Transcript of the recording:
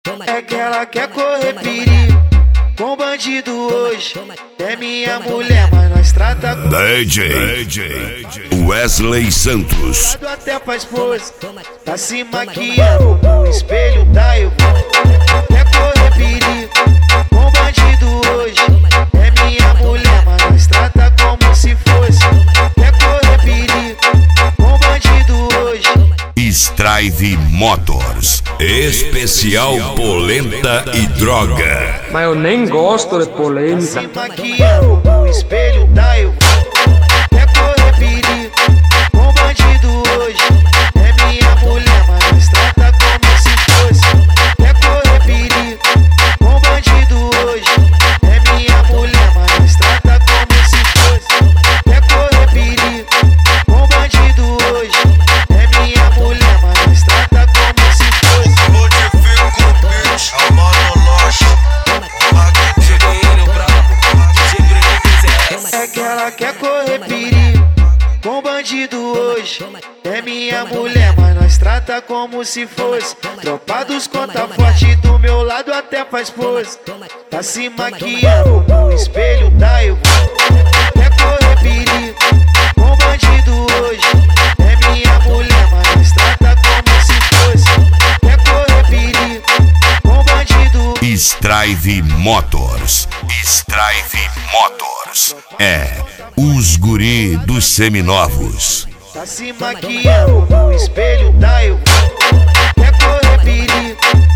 É que ela quer correr perigo com bandido hoje. É minha mulher, mas nós trata com DJ Wesley Santos. até pra esposa. Tá se maquiando no espelho da Evo. Quer correr perigo com bandido hoje. É minha mulher, mas nós trata como se fosse. Quer correr perigo com bandido hoje. Strive Motors, especial polenta e droga. Mas eu nem gosto de polêmica. Se maquiando no espelho da Evo. Quer correr perigo com bandido hoje. É minha mulher, mas nós trata como se fosse. Quer correr perigo com bandido hoje. É minha mulher, mas nós trata como se fosse. Quer correr perigo com bandido hoje. É minha mulher, mas nós trata como se fosse. Modifica o beat, é o monoloche. É que ela quer correr perigo com bandido hoje. É minha mulher, mas nós trata como se fosse. Tropa dos conta forte do meu lado até pra esposa. Tá se maquiando no espelho da Evo. Quer correr perigo com bandido hoje. É minha mulher, mas nós trata como se fosse. Quer correr perigo com bandido. Strive Motors. Strive Motors. É os guri dos seminovos. Tá se maquiando no espelho da Evo. Quer correr perigo